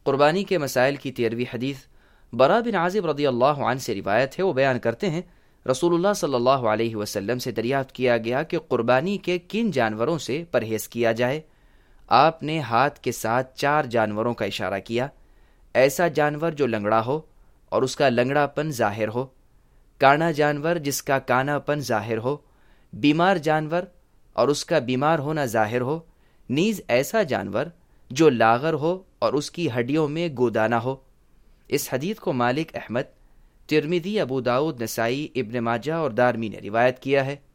कुर्बानी के मसाइल की 13वीं हदीस बरा बिन आज़िब रज़ियल्लाहु अन्हु से रिवायत है। वो बयान करते हैं, रसूलुल्लाह सल्लल्लाहु अलैहि वसल्लम से दरियाफ्त किया गया कि कुर्बानी के किन जानवरों से परहेज किया जाए। आपने हाथ के साथ 4 जानवरों का इशारा किया। ऐसा जानवर जो लंगड़ा हो और उसका लंगड़ापन जाहिर हो, काना जानवर जिसका कानापन जाहिर हो, बीमार जानवर और उसका बीमार होना जाहिर हो, नीज ऐसा जानवर जो लागर हो और उसकी हड्डियों में गोदाना हो। इस हदीस को मालिक, अहमद, तिर्मिज़ी, अबू दाऊद, नसाई, इब्न माजा और दारमी ने रिवायत किया है।